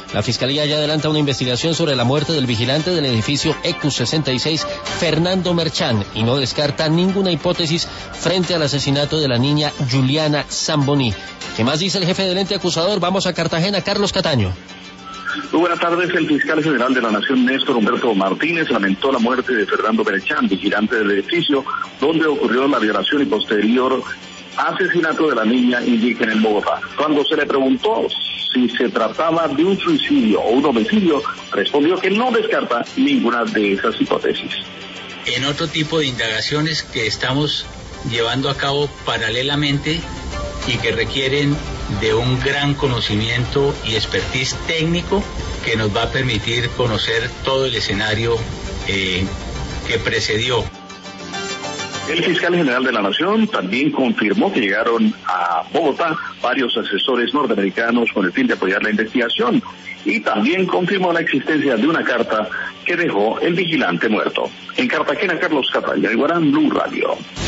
La Fiscalía ya adelanta una investigación sobre la muerte del vigilante del edificio EQ66, Fernando Merchán, y no descarta ninguna hipótesis frente al asesinato de la niña Juliana Zamboni. ¿Qué más dice el jefe del ente acusador? Vamos a Cartagena, Carlos Cataño. Muy buenas tardes. El fiscal general de la Nación, Néstor Humberto Martínez, lamentó la muerte de Fernando Merchán, vigilante del edificio donde ocurrió la violación y posterior asesinato de la niña indígena en Bogotá. Cuando se le preguntó si se trataba de un suicidio o un homicidio, respondió que no descarta ninguna de esas hipótesis. En otro tipo de indagaciones que estamos llevando a cabo paralelamente y que requieren de un gran conocimiento y expertise técnico que nos va a permitir conocer todo el escenario que precedió. El fiscal general de la Nación también confirmó que llegaron a Bogotá varios asesores norteamericanos con el fin de apoyar la investigación y también confirmó la existencia de una carta que dejó el vigilante muerto. En Cartagena, Carlos Cataño, Iguarán, Blue Radio.